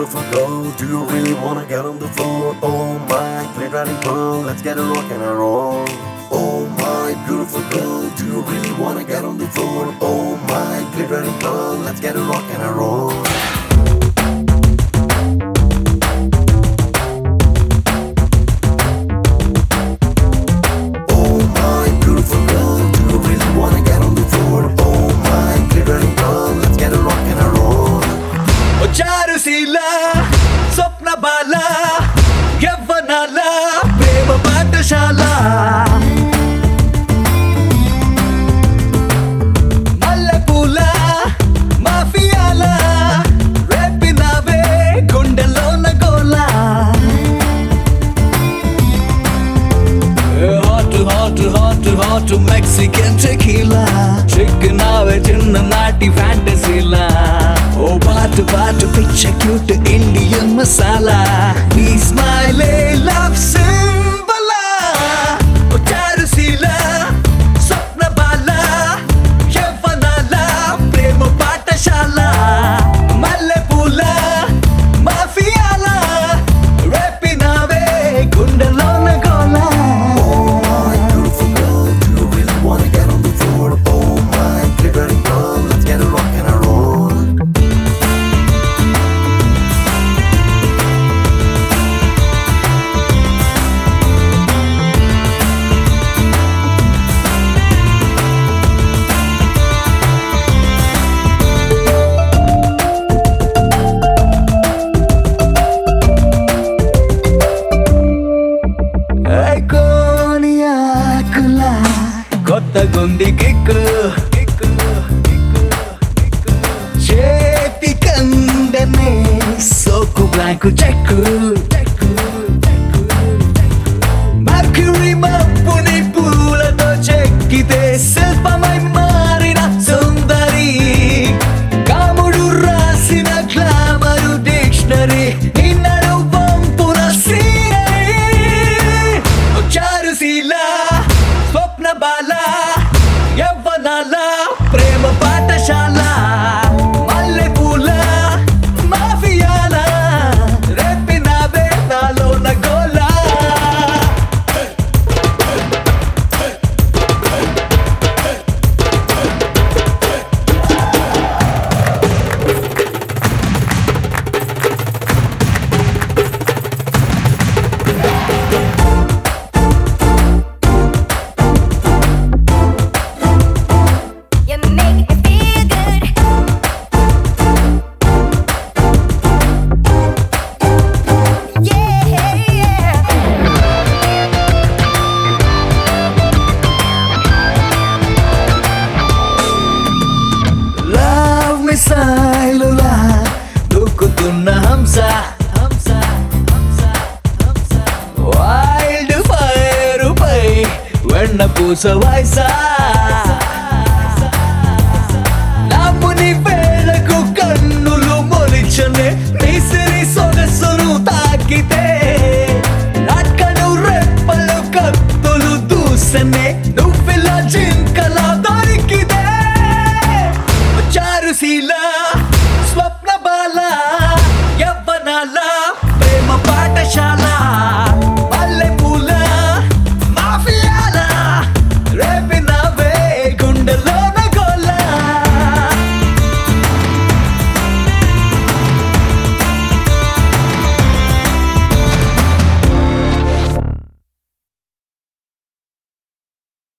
beautiful girl, do you really wanna get on the floor? Oh my glittering pearl, let's get a rock and a roll. Oh my beautiful girl, do you really wanna get on the floor? Oh my glittering pearl, let's get a rock and a roll. Oh my beautiful girl, do you really wanna get on the floor? Oh my glittering pearl, let's get a rock and a roll. Charusheela స్వప్న బాల యవ్వనాల ప్రేమ పాఠశాల మల్లెపూల మాఫియాల రేపినావే గుండెలోన గోల hot hot hot hot Mexican tequila చిక్కినావే చిన్ననాటి ఫ్యాంటసీలా ఓ బాటు బాటు పిచ్చ క్యూట్ ఇండియన్ మసాలా నీ స్మైలే లవ్ సింబలా ఓ చారుశీల స్వప్న బాల యవ్వనాల ప్రేమ పాఠశాల మల్లెపూల మాఫియాల రేపినావే గుండెలోన గోల. Oh my beautiful girl, do you really wanna get on the floor? Oh my glittering pearl, let's get a rock and a roll. కోనియాకులా కొత్త గుండి కిక్కు చేతి కందనే సోకు బ్లాంకు చెక్కు మర్క్యూరీ మప్పుని పూలతో చెక్కితే శిల్పమై మారిన సుందరి కాముడు రాసిన గ్లామరు డిక్షనరీ నిన్నడు వంపున చారుశీల స్వప్న బాల యవ్వనాల ప్రేమ పాఠశాల మల్లెపూల మాఫియాల రేపినావే నాలోన గోల. You make me feel good. Yeah, yeah. Love మిసైలులా దూకుతున్న హంస వైల్డ్ ఫైర్ పై వెన్న పూస వయసా నాపుని వేళకు కన్నులు మొలిచనే నిసిరి సొగసును తాకితే నాకను రెప్పలు కత్తులు దూసనే నువ్విలా జింకలా దొరికితే చారుశీల